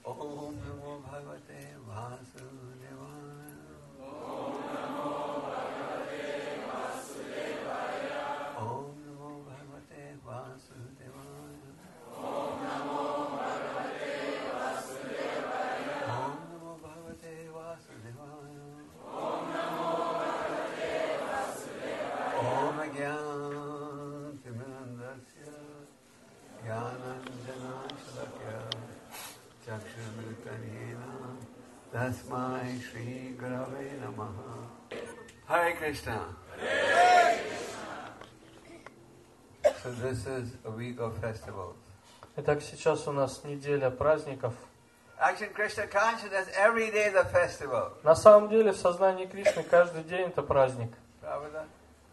Om Namo Bhagavate Vasudevaya. Om Namo Bhagavate Vasudevaya. Om Namo Bhagavate Vasudevaya. Om Namo Bhagavate Vasudevaya. Om Namo Bhagavate Vasudevaya. Om Agyan Timirandasya Gyananjana Shalakya Chakshurmilitanena Tasmai Shri Gurave Namaha. Hare Krishna. So this is a week of festivals. Итак, сейчас у нас неделя праздников. Actually, Krishna consciousness, every day is a festival. На самом деле, в сознании Кришны каждый день это праздник. Pravada?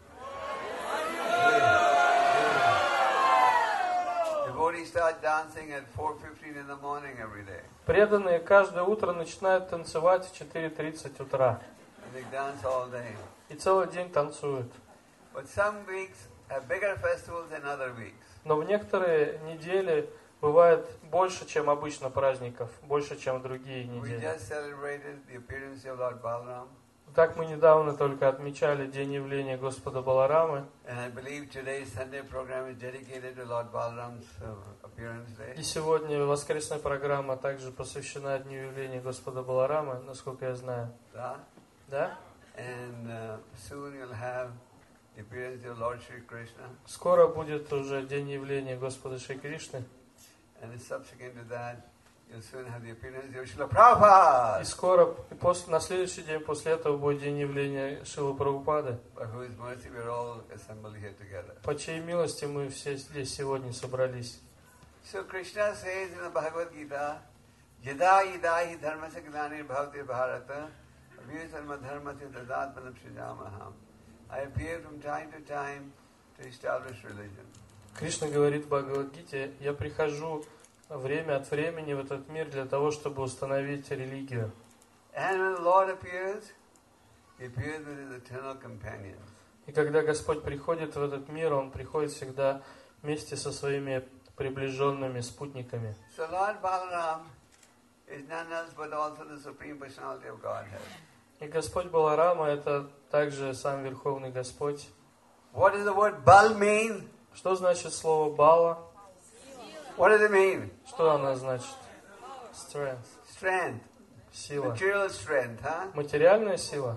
Devotees start dancing at 4:15 in the morning every day. Преданные каждое утро начинают танцевать в 4:30 утра. And they dance all day. И целый день танцуют. But some weeks have bigger festivals than other weeks. Но в некоторые недели бывает больше, чем обычно праздников, больше, чем в другие We недели. just celebrated the appearance of Lord Balaram. Так мы недавно только отмечали день явления Господа Баларамы. And I believe today's Sunday program is dedicated to Lord Balaram's appearance day. И сегодня воскресная программа также посвящена дню явления Господа Баларамы, насколько я знаю. Yeah? Да? And soon you'll have the appearance of Lord Shri Krishna. Скоро будет уже день явления Господа Шри Кришны. And subsequent to that, you'll soon have the appearance of Srila Prabhupada. И скоро, на следующий день после этого будет день явления Шрилы Прабхупады. By whose mercy we're all assembled here together. По чьей милости мы все здесь сегодня собрались. So Krishna says in the Bhagavad Gita, Yada yada hi dharmasya gnanir bhavati bharata, avyasarma dharmasya tadatmanam srijamaham. I appear from time to time to establish religion. Кришна говорит в Бхагавад-гите: я прихожу время от времени в этот мир для того, чтобы установить религию. And when the Lord appears, He appears with His eternal companions. И когда Господь приходит в этот мир, Он приходит всегда вместе со своими приближенными спутниками. So Lord Balaram is none else but also the Supreme Personality of Godhead. И Господь Баларама — это также сам Верховный Господь. What does the word Bal mean? Что значит слово Бала? What does it mean? Что оно значит? Strength. Strength. Сила. Material strength, huh? Материальная сила.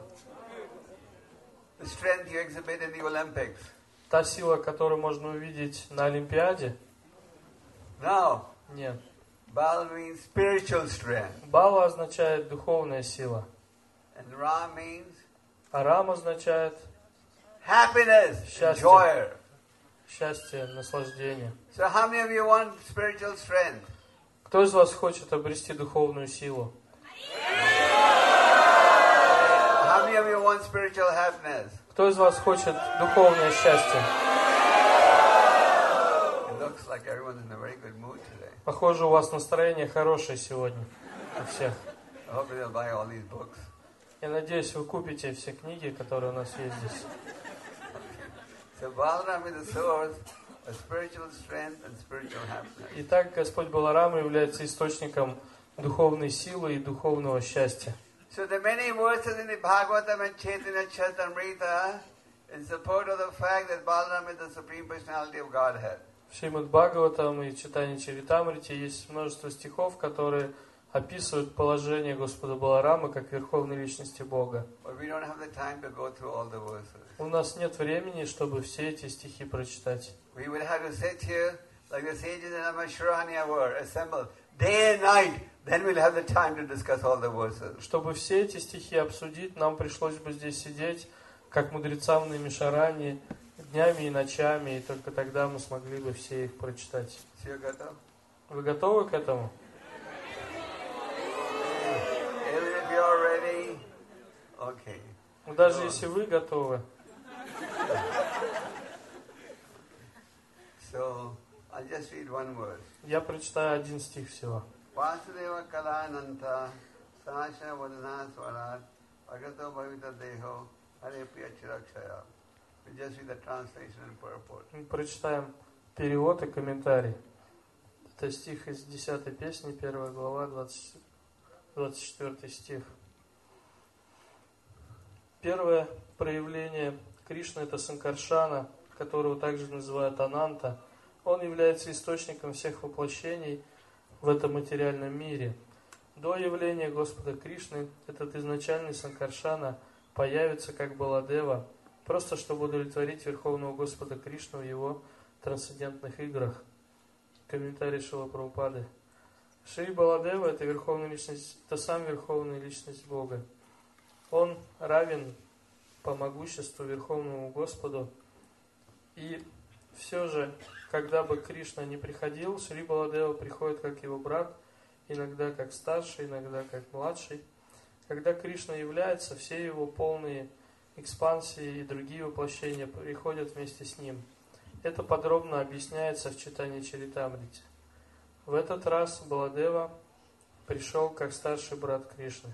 The strength you exhibit in the Olympics. Та сила, которую можно увидеть на Олимпиаде? No. Нет. Bal means spiritual strength. Бала означает духовная сила. And Ram means А Рам означает happiness, Счастье. joy. счастье, наслаждение. So how many of you want spiritual strength? Кто из вас хочет обрести духовную силу? How many of you want spiritual happiness? Кто из вас хочет духовное счастье? It looks like everyone's in a very good mood today. Похоже, у вас настроение хорошее сегодня у всех. I hope you'll buy all these books. Я надеюсь, вы купите все книги, которые у нас есть здесь. So Balaram is the source of spiritual strength and spiritual happiness. Итак, Господь Баларама является источником духовной силы и духовного счастья. So the many verses in the Bhagavatam and Chaitanya Charitamrita in support of the fact that Balaram is the Supreme Personality of Godhead. В Шримад Бхагаватам и Чайтанья Чаритамрите есть множество стихов, которые описывают положение Господа Баларамы как Верховной Личности Бога. But we don't have the time to go through all the verses. У нас нет времени, чтобы все эти стихи прочитать. We would have to sit here like the sages in Amashuranya were assembled day and night. Then we'll have the time to discuss all the verses. Чтобы все эти стихи обсудить, нам пришлось бы здесь сидеть, как мудрецам на Мишаране, днями и ночами, и только тогда мы смогли бы все их прочитать. Вы готовы к этому? If you're ready, okay. Ну, даже если вы готовы. So, I'll just read one verse. Я прочитаю один стих всего. Vasudeva Kalananta Sasha Vadana Swarat Agato Bhavita Deho Hare Priya Chirakshaya. We just read the translation and purport. Мы прочитаем перевод и комментарий. Это стих из 10 песни, 1 глава, 24 стих. Первое проявление Кришны — это Санкаршана, которого также называют Ананта. Он является источником всех воплощений в этом материальном мире. До явления Господа Кришны этот изначальный Санкаршана появится как Баладева, просто чтобы удовлетворить Верховного Господа Кришну в его трансцендентных играх. Комментарий Шрилы Прабхупады. Шри Баладева — это Верховная Личность, это сам Верховная Личность Бога. Он равен по могуществу Верховному Господу. И все же, когда бы Кришна не приходил, Шри Баладева приходит как его брат, иногда как старший, иногда как младший. Когда Кришна является, все его полные экспансии и другие воплощения приходят вместе с ним. Это подробно объясняется в читании Чаритамрити. В этот раз Баладева пришел как старший брат Кришны.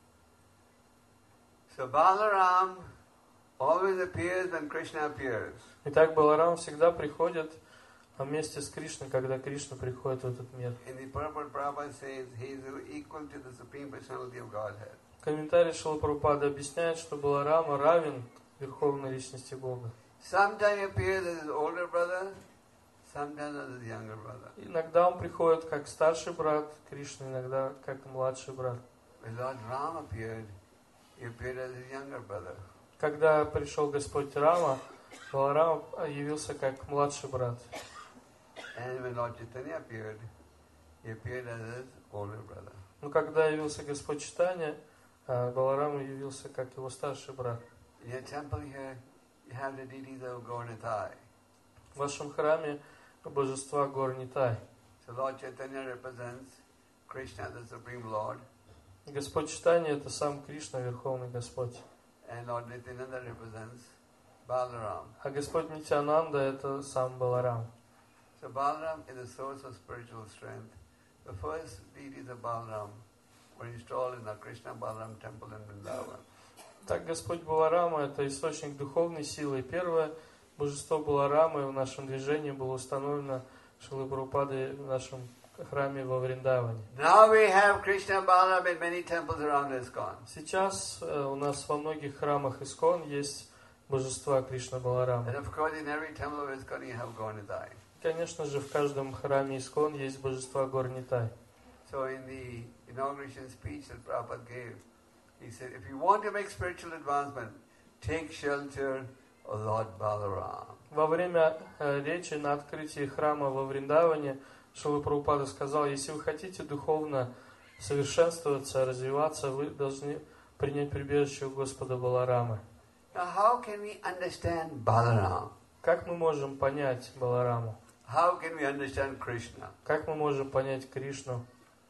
So Balaram always appears when Krishna appears. Итак, Баларам всегда приходит вместе с Кришной, когда Кришна приходит в этот мир. In the purport, Prabhupada says he is equal to the Supreme Personality of Godhead. Комментарий Шрилы Прабхупады объясняет, что Баларама равен Верховной Личности Бога. Sometimes he appears as his older brother, sometimes as his younger brother. Иногда он приходит как старший брат Кришны, иногда как младший брат. When Lord Ram appeared, he appeared as his younger brother. Когда пришел Господь Рама, Баларам явился как младший брат. And when Lord Chaitanya appeared, he appeared as his older brother. Но когда явился Господь Чайтанья, Баларам явился как его старший брат. In your temple here, you have the deities of Gaur-Nitai. В вашем храме божества Гор-Нитай. So Lord Chaitanya represents Krishna, the Supreme Lord. Господь Чайтанья — это сам Кришна, Верховный Господь. And Lord Nityananda represents Balaram. А Господь Нитьянанда — это сам Баларам. So Balaram is the source of spiritual strength. The first deities of Balaram were installed in the Krishna Balaram temple in Vrindavan. Так, Господь Баларама — это источник духовной силы. Первое божество Баларамы в нашем движении было установлено Шрилой Прабхупадой в нашем храме во Вриндаване. Now we have Krishna Balaram in many temples around ISKCON. Сейчас у нас во многих храмах Искон есть божества Кришна Баларама. And of course in every temple of ISKCON you have Gaur-Nitai. Конечно же, в каждом храме Искон есть божества Гор-Нитай. So in the inauguration speech that Prabhupada gave, he said, if you want to make spiritual advancement, take shelter of Lord Balaram. Во время речи на открытии храма во Вриндаване Шрила Прабхупада сказал, если вы хотите духовно совершенствоваться, развиваться, вы должны принять прибежище у Господа Баларамы. Now how can we understand Balaram? Как мы можем понять Балараму? How can we understand Krishna? Как мы можем понять Кришну?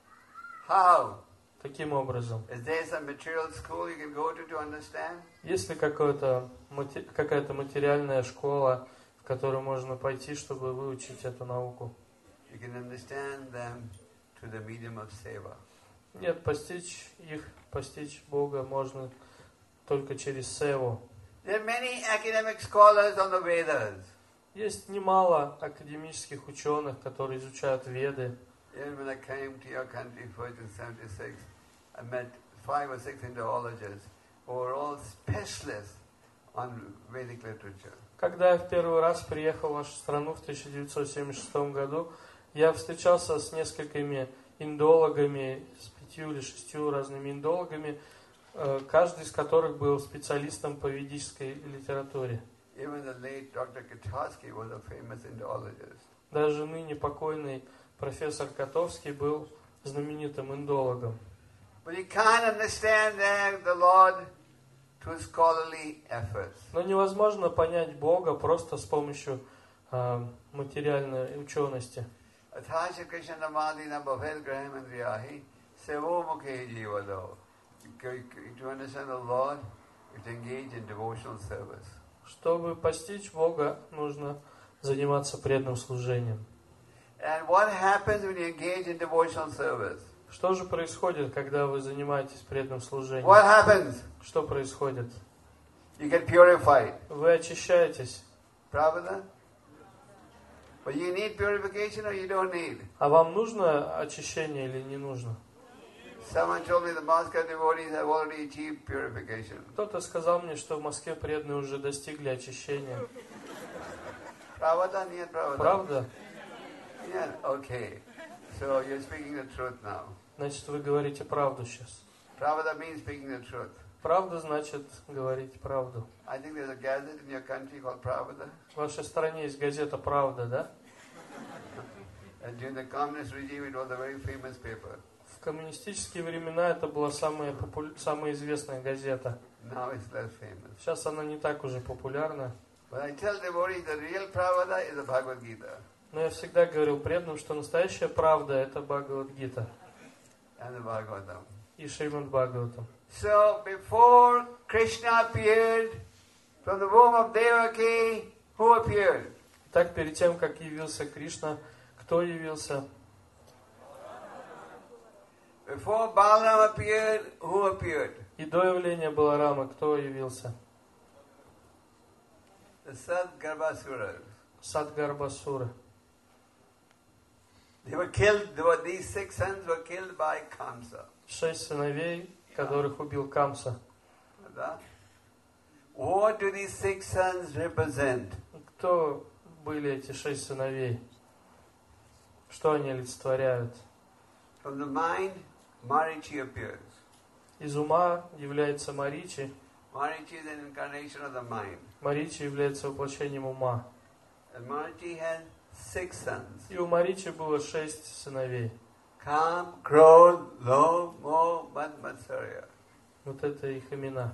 How? Каким образом? Is there some material school you can go to understand? Есть ли какая-то материальная школа, в которую можно пойти, чтобы выучить эту науку? You can understand them through the medium of seva. Нет, постичь Бога можно только через севу. There are many academic scholars on the Vedas. Есть немало академических ученых, которые изучают Веды. Even when I came to your country first in 76, I met 5 or 6 Indologists who were all specialists on Vedic literature. Когда я в первый раз приехал в вашу страну в 1976 году, я встречался с несколькими индологами, с 5 или 6 разными индологами, каждый из которых был специалистом по ведической литературе. Even the late Dr. Katowski was a famous Indologist. Даже ныне покойный профессор Котовский был знаменитым индологом. But you can't understand the Lord through scholarly efforts. Но невозможно понять Бога просто с помощью материальной учености. Athasya Krishna Namadina Bhavel Graham Andriyahi Sevo Mukhe Jivado. To understand the Lord, you have to engage in devotional service. Чтобы постичь Бога, нужно заниматься преданным служением. And what happens when you engage in devotional service? Что же происходит, когда вы занимаетесь преданным служением? What happens? Что происходит? You get purified. Вы очищаетесь. Prabhupada? But you need purification or you don't need? А вам нужно очищение или не нужно? Someone told me the Moscow devotees have already achieved purification. Кто-то сказал мне, что в Москве преданные уже достигли очищения. Pravada, нет, pravada. Правда? Yeah, okay. So you're speaking the truth now. Значит, вы говорите правду сейчас. Pravada means speaking the truth. Правда значит говорить правду. I think there's a gazette in your country called Pravada. В вашей стране есть газета «Правда», да? And during the communist regime, it was a very famous paper. В коммунистические времена это была самая известная газета. Now it's less famous. Сейчас она не так уже популярна. But I tell devotees the real Pravada is the Bhagavad Gita. Но я всегда говорил преданным, что настоящая правда – это Бхагавад-гита And the Bhagavatam. и Шримад Бхагаватам. So before Krishna appeared from the womb of Devaki, who appeared? Так, перед тем, как явился Кришна, кто явился? Before Balaram appeared, who appeared? И до явления Баларама кто явился? The Sadgarbhasuras. Садгарбасура. They were killed. These 6 sons were killed by Kamsa. 6 сыновей, которых убил Камса. What do these 6 sons represent? Кто были эти 6 сыновей? Что они олицетворяют? From the mind, Marichi appears. Из ума является Маричи. Marichi is an incarnation of the mind. Маричи является воплощением ума. And Marichi had 6 sons. И у Маричи было 6 сыновей. Kam, Krodh, Lobh, Moh, Mad, Matsarya. Вот это их имена.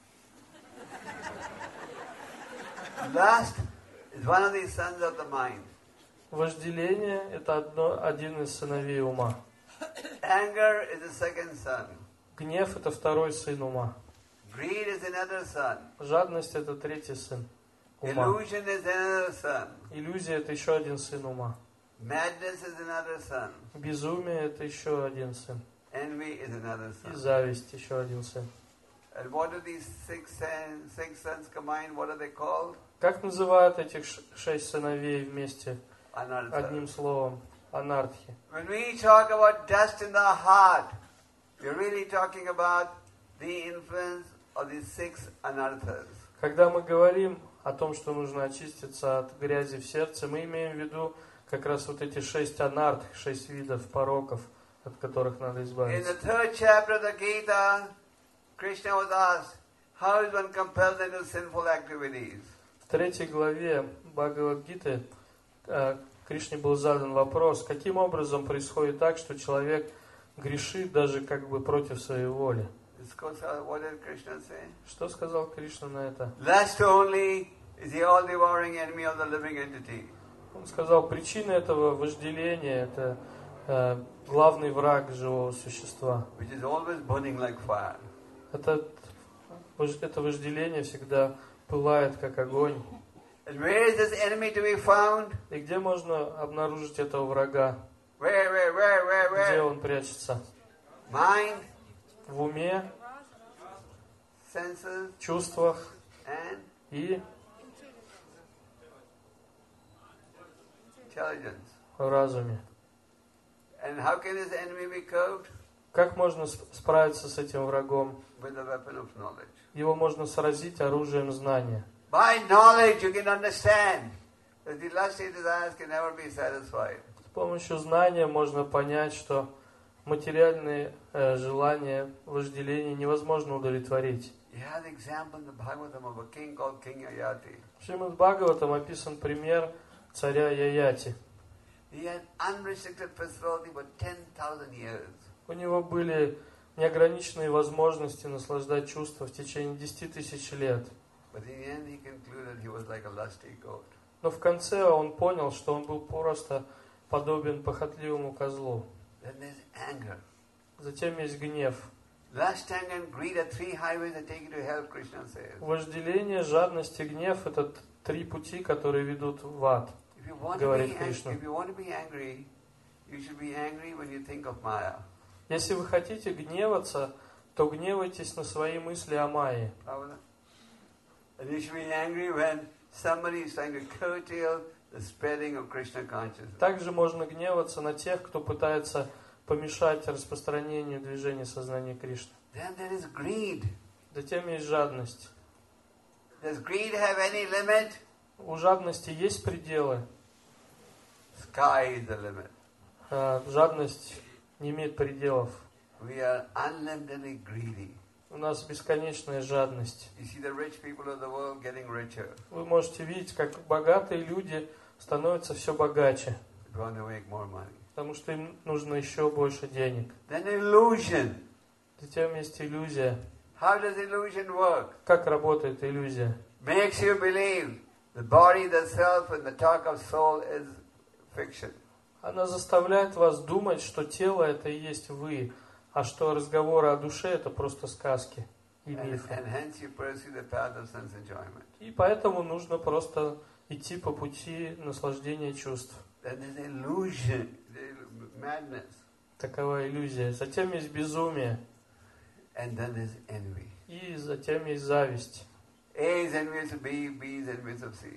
Lust is one of the sons of the mind. Вожделение – это один из сыновей ума. Anger is the second son. Гнев – это второй сын ума. Greed is another son. Жадность – это третий сын ума. Illusion is another son. Иллюзия – это еще один сын ума. Madness is another son. Безумие – это еще один сын. Envy is another И son. зависть – еще один сын. And what do these 6 sons combined? What are they called? Как называют этих 6 сыновей вместе Anartha. одним словом? Анархи. When we talk about dust in the heart, we're really talking about the influence of these 6 anarthas. Когда мы говорим о том, что нужно очиститься от грязи в сердце, мы имеем в виду как раз вот эти 6 анарт, 6 видов пороков, от которых надо In избавиться. the 3rd chapter of the Gita, Krishna was asked, how is one compelled into sinful activities? В 3 главе Бхагавад-гиты Кришне был задан вопрос, каким образом происходит так, что человек грешит даже как бы против своей воли. What did Krishna say? Что сказал Кришна на это? Lust only is the all-devouring enemy of the living entity. Он сказал, причина этого вожделения – это главный враг живого существа. Which is always burning like fire. Это вожделение всегда пылает, как огонь. And where is this enemy to be found? И где можно обнаружить этого врага? Where? Где он прячется? Mind, В уме, senses, чувствах and и intelligence. в разуме. And how can this enemy be curbed? Как можно справиться с этим врагом? With the weapon of knowledge. Его можно сразить оружием знания. By knowledge you can understand that the lusty desires can never be satisfied. С помощью знания можно понять, что материальные желания, вожделения невозможно удовлетворить. You have the example in the Bhagavatam of a king called King Yayati. В Шримад Бхагаватам описан пример царя Яяти. He had unrestricted prosperity for 10,000 years. У него были неограниченные возможности наслаждать чувства в течение 10 тысяч лет. But in the end he concluded he was like a lusty goat. Но в конце он понял, что он был просто подобен похотливому козлу. Then there's anger. Затем есть гнев. Lust, anger, and greed are 3 highways that take you to hell, Krishna says. Вожделение, жадность и гнев – это 3 пути, которые ведут в ад, говорит Кришна. If you want to be angry, you should be angry when you think of Maya. Если вы хотите гневаться, то гневайтесь на свои мысли о Майе. And you should be angry when somebody is trying to curtail the spreading of Krishna consciousness. Также можно гневаться на тех, кто пытается помешать распространению движения сознания Кришны. Then there is greed. Затем есть жадность. Does greed have any limit? У жадности есть пределы. Sky is the limit. Жадность не имеет пределов. We are unlimitedly greedy. У нас бесконечная жадность. You see the rich people of the world getting richer. Вы можете видеть, как богатые люди становятся все богаче. They want to make more money. Потому что им нужно еще больше денег. Then illusion. Затем есть иллюзия. How does illusion work? Как работает иллюзия? Makes you believe the body, the self, and the talk of soul is fiction. Она заставляет вас думать, что тело это и есть вы, а что разговоры о душе это просто сказки и мифы. And hence you pursue the path of sense enjoyment. И поэтому нужно просто идти по пути наслаждения чувств. Then there's illusion, madness. Такова иллюзия. Затем есть безумие. And then there's envy. И затем есть зависть. A is envious of B, B is envious of C.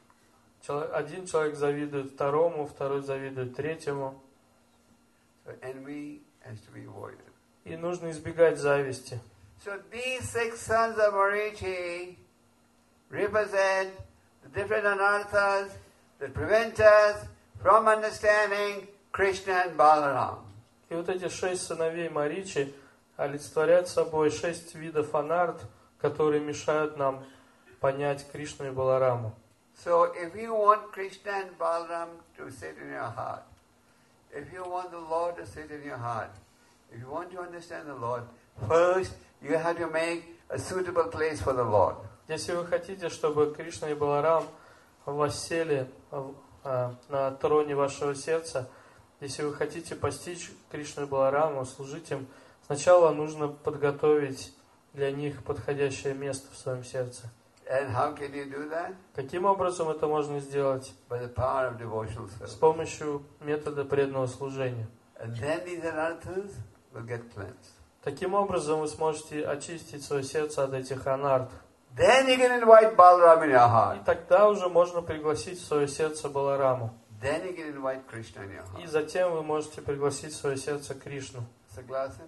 Один человек завидует второму, второй завидует третьему. So envy has to be avoided. И нужно избегать зависти. So these 6 sons of Marichi represent the different anarthas that prevent us from understanding Krishna and Balaram. И вот эти 6 сыновей Маричи олицетворяют собой 6 видов анарт, которые мешают нам понять Кришну и Балараму. So if you want Krishna and Balaram to sit in your heart, if you want the Lord to sit in your heart, if you want to understand the Lord, first you have to make a suitable place for the Lord. Если вы хотите, чтобы Кришна и Баларам воссели на троне вашего сердца, если вы хотите постичь Кришну и Балараму, служить им, сначала нужно подготовить для них подходящее место в своем сердце. And how can you do that? Каким образом это можно сделать? By the power of devotional С service. помощью метода преданного служения. And then these anarthas will get cleansed. Таким образом вы сможете очистить свое сердце от этих анарт. Then you can invite Balaram in your И heart. тогда уже можно пригласить в свое сердце Балараму. Then you can invite Krishna in your И heart. затем вы можете пригласить в свое сердце Кришну. Soglaasan?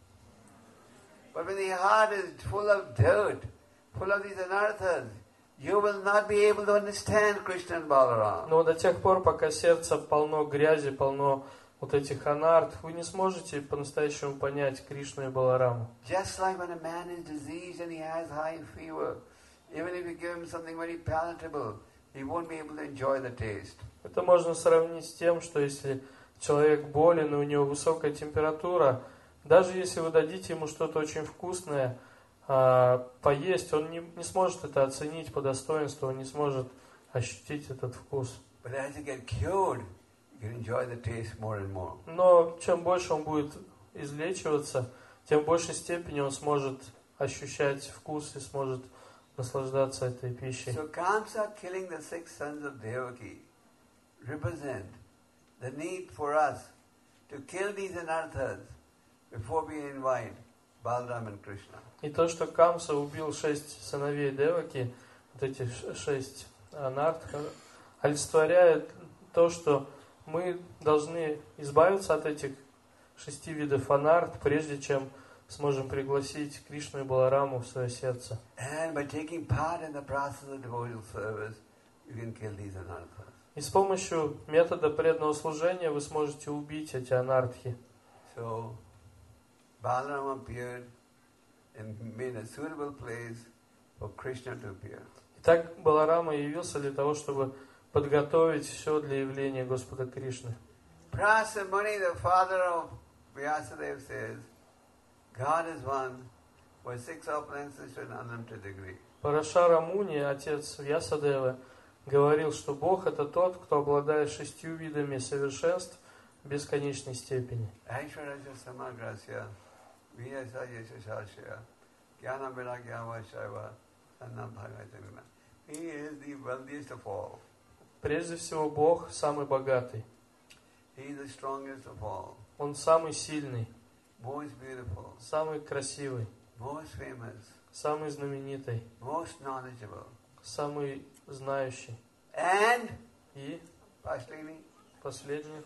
But when the heart is full of dirt, full of these anarthas, you will not be able to understand Krishna and Balaram. Но до тех пор, пока сердце полно грязи, полно вот этих анарт, вы не сможете по-настоящему понять Кришну и Балараму. Just like when a man is diseased and he has high fever, even if you give him something very palatable, he won't be able to enjoy the taste. Это можно сравнить с тем, что если человек болен и у него высокая температура, даже если вы дадите ему что-то очень вкусное поесть, он не сможет это оценить по достоинству, он не сможет ощутить этот вкус. But as you get cured, you can enjoy the taste more and more. Но чем больше он будет излечиваться, тем в большей степени он сможет ощущать вкус и сможет наслаждаться этой пищей. So Kamsa killing the 6 sons of Devaki represent the need for us to kill these anarthas before we invite Balaram and Krishna. И то, что Камса убил 6 сыновей Деваки, вот эти 6 анарт, олицетворяет то, что мы должны избавиться от этих 6 видов анарт, прежде чем сможем пригласить Кришну и Балараму в свое сердце. And by taking part in the process of devotional service, you can kill these anarthas. И с помощью метода преданного служения вы сможете убить эти анартхи. So Balaram appeared and made a suitable place for Krishna to appear. Итак, Баларама явился для того, чтобы подготовить все для явления Господа Кришны. Prasa Muni, the father of Vyasadeva, says, God is one, with 6 opulences to an unlimited degree. Парашара Муни, отец Вьясадевы, говорил, что Бог это тот, кто обладает 6 видами совершенств в бесконечной степени. Aishwarasya samagrasya, viyasayasya shashya, jnana viragya vaishaiva, annam bhagavatamina. He is the wealthiest of all. Прежде всего, Бог самый богатый. He is the strongest of all. Он самый сильный, Most beautiful, самый красивый, most famous, самый знаменитый, most knowledgeable. самый знающий. And И последний.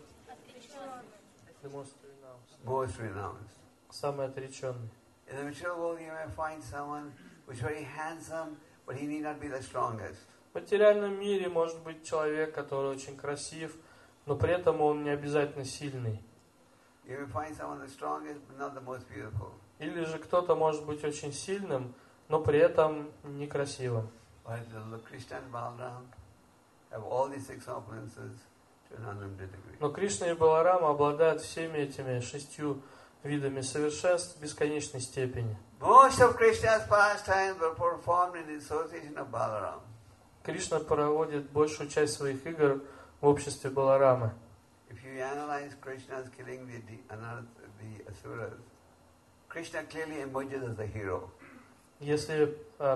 The most renounced. Самый отреченный. In the material world you may find someone who is very handsome, but he need not be the strongest. В материальном мире может быть человек, который очень красив, но при этом он не обязательно сильный. You may find someone the strongest, but not the most beautiful. Или же кто-то может быть очень сильным, но при этом некрасивым. But Krishna and Balaram have all these six opulences to an unlimited degree. Но Кришна и Баларама обладают всеми этими 6 видами совершенств в бесконечной степени. Most of Krishna's pastimes were performed in the association of Balaram. Кришна проводит большую часть своих игр в обществе Баларамы. If you analyze Krishna's killing the asuras, Krishna clearly emerges as the hero. Если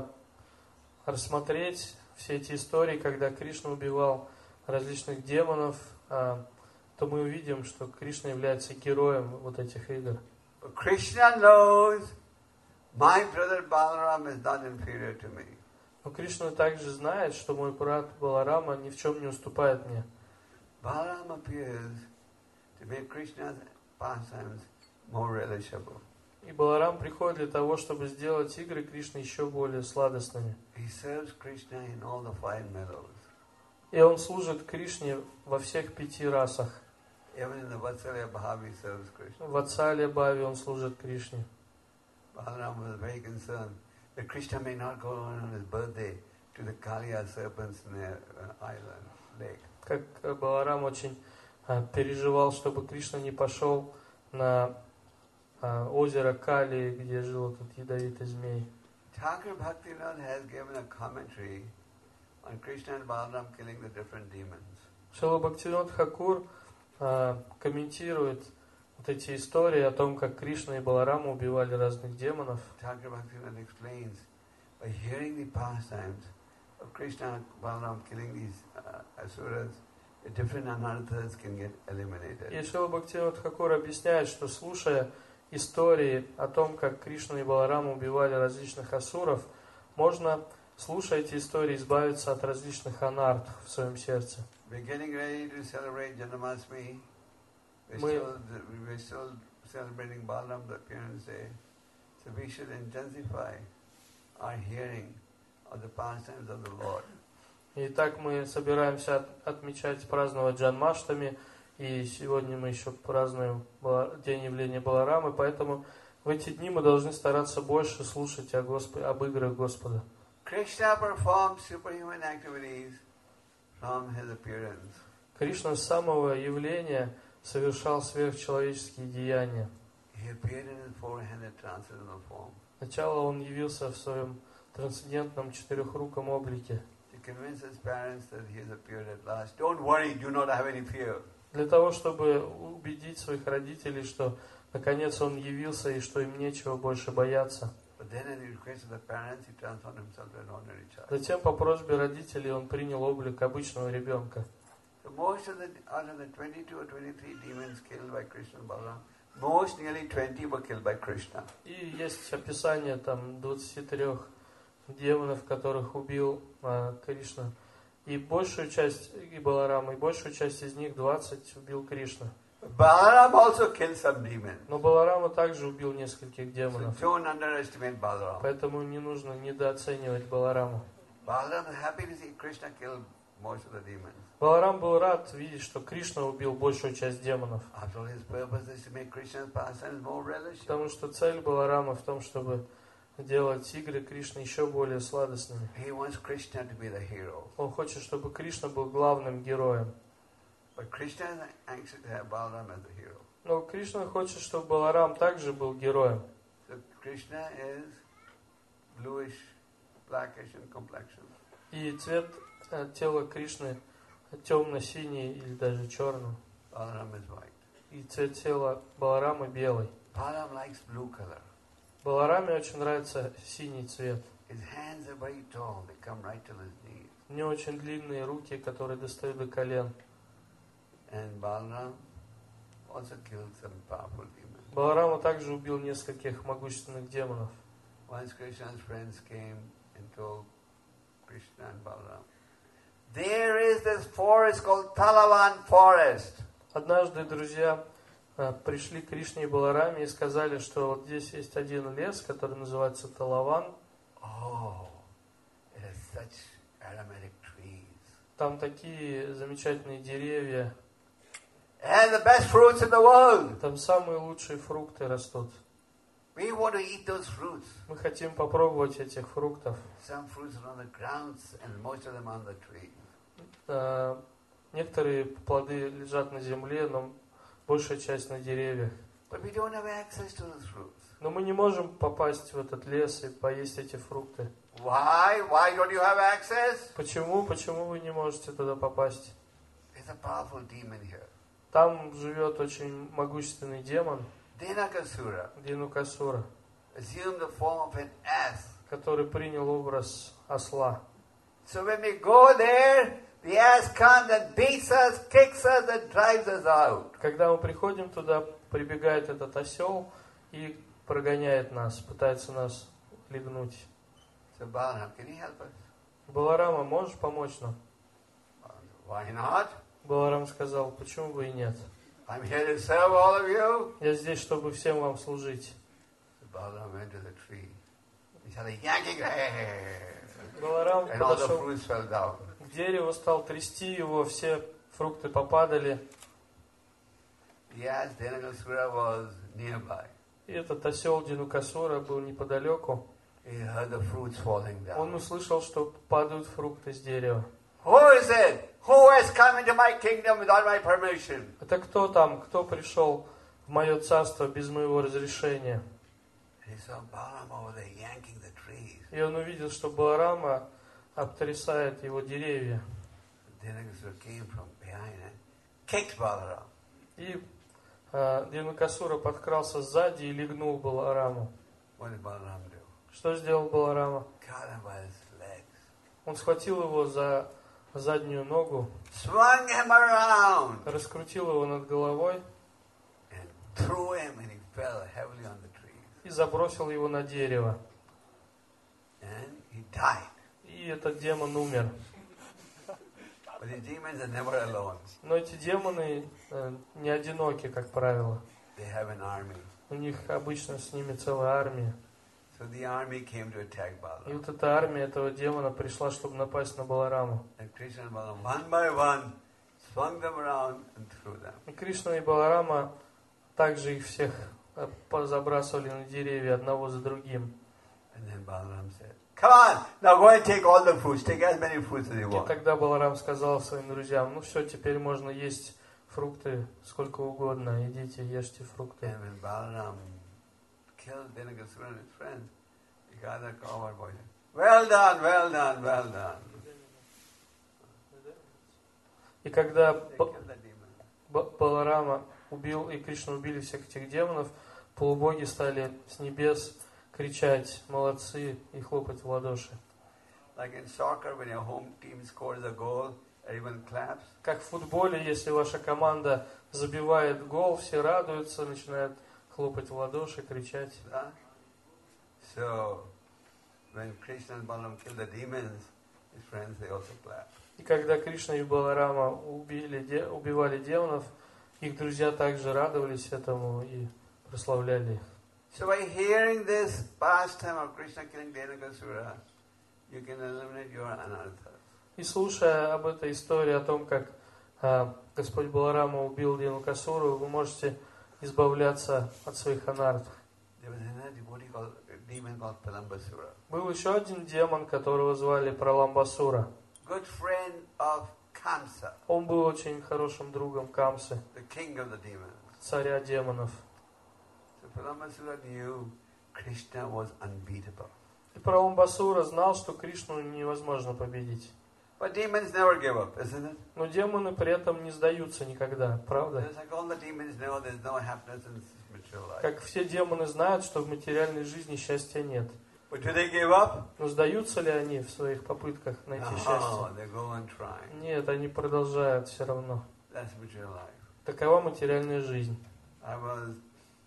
рассмотреть все эти истории, когда Кришна убивал различных демонов, то мы увидим, что Кришна является героем вот этих игр. Krishna knows my brother Balaram is not inferior to me. Но Кришна также знает, что мой брат Баларама ни в чем не уступает мне. Balaram appears to make Krishna's pastimes more relishable. И Баларам приходит для того, чтобы сделать игры Кришны еще более сладостными. He serves Krishna in all the 5 meadows. И он служит Кришне во всех 5 расах. Even in the Vatsalya Bhavi serves Krishna. В Ватсале Бхави он служит Кришне. Balaram was very concerned that Krishna may not go on his birthday to the Kaliya serpents near island, lake. Как Баларам очень переживал, чтобы Кришна не пошел на озеро Кали, где жил этот ядовитый змей. Thakur Bhaktivinoda has given a commentary on Krishna and Balaram killing the different demons. Шрила Бхактивинода Тхакур комментирует вот эти истории о том, как Кришна и Баларама убивали разных демонов. Thakur Bhaktivinoda explains, by hearing the pastimes of Krishna and Balaram killing these asuras, the different anarthas can get eliminated. И Шрила Бхактивинода Тхакур объясняет, что слушая истории о том, как Кришна и Баларама убивали различных асуров, можно, слушая эти истории, избавиться от различных анарт в своем сердце. We're getting ready to celebrate Janmashtami. We're still celebrating Balaram, the appearance day. So we should intensify our hearing of the pastimes of the Lord. Итак, мы собираемся отмечать, праздновать Джанмаштами, и сегодня мы еще празднуем День явления Баларамы, поэтому в эти дни мы должны стараться больше слушать об играх Господа. Krishna performed superhuman activities from his appearance. Кришна с самого явления совершал сверхчеловеческие деяния. He appeared in his four-handed transcendental form. Сначала он явился в своем трансцендентном четырехруком облике. To convince his parents that he has appeared at last. Don't worry, do not have any fear. Для того, чтобы убедить своих родителей, что наконец он явился и что им нечего больше бояться. Затем по просьбе родителей он принял облик обычного ребенка. И есть описание там 23 демонов, которых убил Кришна. И большую часть, и Баларама, и большую часть из них 20 убил Кришна. Balaram also killed some demons. Но Баларама также убил нескольких демонов. So don't underestimate Balaram. Поэтому не нужно недооценивать Балараму. Balaram is happy to see Krishna kill most of the demons. Баларам был рад видеть, что Кришна убил большую часть демонов. After all, his purpose is to make Krishna's pastimes more relishable. Потому что цель Баларама в том, чтобы делать игры Кришны еще более сладостными. He wants Krishna to be the hero. Он хочет, чтобы Кришна был главным героем. But Krishna is anxious to have Balaram as the hero. Но Кришна хочет, чтобы Баларам также был героем. So Krishna is bluish, blackish in complexion. И цвет тела Кришны темно-синий или даже черный. Balaram is white. И цвет тела Баларамы белый. Balaram likes blue color. Балараме очень нравится синий цвет. His hands are very tall; they come right to his knees. У него очень длинные руки, которые достают до колен. And Balaram also killed some powerful demons. Баларама также убил нескольких могущественных демонов. Once Krishna's friends came and told Krishna and Balaram, There is this forest called Talavan Forest. Однажды друзья пришли к Кришне и Балараме и сказали, что вот здесь есть один лес, который называется Талаван. Oh, it has such aromatic trees. Там такие замечательные деревья. And the best fruits in the world. Там самые лучшие фрукты растут. We want to eat those fruits. Мы хотим попробовать этих фруктов. Some fruits are on the grounds and most of them on the trees. Некоторые плоды лежат на земле, но большая часть на деревьях. But we don't have access to those fruits. Но мы не можем попасть в этот лес и поесть эти фрукты. Why? Why don't you have access? Почему? Почему вы не можете туда попасть? There's a powerful demon here. Там живет очень могущественный демон, Denakasura Денукасура, assumed the form of an ass. который принял образ осла. So when we go there, the ass comes and beats us, kicks us and drives us out. Когда мы приходим туда, прибегает этот осел и прогоняет нас, пытается нас легнуть. So Balaram, can you help us? Баларама, можешь помочь нам? Why not? Баларам сказал, почему бы и нет? I'm here to serve all of you. Я здесь, чтобы всем вам служить. So Balaram went to the tree. He started yanking, Баларам and all the подошел fruits fell down. к дереву, стал трясти его, все фрукты попадали. The ass Denakasura was nearby. И этот осел Денукасура был неподалеку. He heard the fruits falling Он down. услышал, что падают фрукты с дерева. Who is it? Who has come into my kingdom without my permission? Это кто там? Кто пришел в мое царство без моего разрешения? He saw Balaram over there yanking the trees. И он увидел, что Баларама обтрясает его деревья. Denakasura came from behind and kicked Balaram. И Денукасура подкрался сзади и легнул Балараму. What did Balaram do? Что сделал Баларама? Caught him by his legs. Он схватил его за заднюю ногу, Swung him around раскрутил его над головой and threw him and he fell heavily on the trees. и забросил его на дерево. And he died. И этот демон умер. But the demons are never alone. Но эти демоны не одиноки, как правило. They have an army. У них обычно с ними целая армия. So the army came to attack И Balaram. вот эта армия этого демона пришла, чтобы напасть на Балараму. And Krishna and Balaram, one by one, swung them around and threw them. И Кришна и Баларама также их всех забрасывали на деревья одного за другим. And then Balaram said, come on, now go and take all the fruits. Take as many fruits as you И want. тогда Баларам сказал своим друзьям, ну все, теперь можно есть фрукты сколько угодно, идите, ешьте фрукты. And when Balaram killed Denakasura and his friends, he got a coward boy. Well done, well done, well done. И когда They killed the demon. Баларама убил и Кришна убили всех этих демонов, полубоги стали с небес кричать «молодцы» и хлопать в ладоши. Like in soccer, when your home team scores a goal, everyone claps. Как в футболе, если ваша команда забивает гол, все радуются, начинают хлопать в ладоши, кричать. Huh? So, when Krishna and Balaram killed the demons, his friends, they also clapped. И когда Кришна и Баларама убивали демонов, их друзья также радовались этому и прославляли их. So by hearing this pastime of Krishna killing Denakasura, you can eliminate your anarthas. И слушая об этой истории, о том, как Господь Баларама убил Денукасуру, вы можете избавляться от своих анарт. There was another devotee called, a demon called Palambasura, Был еще один демон, которого звали Праламбасура. good friend of Kamsa, Он был очень хорошим другом Камсы, the king of the demons. царя демонов. So Palambasura knew Krishna was unbeatable. И Праламбасура знал, что Кришну невозможно победить. But demons never give up, isn't it? Но демоны при этом не сдаются никогда, правда? It's like all the demons know there's no happiness in this material life. Как все демоны знают, что в материальной жизни счастья нет. But do they give up? Но сдаются ли они в своих попытках найти No, счастье? they go on trying. Нет, они продолжают все равно. That's material life. Такова материальная жизнь. I was,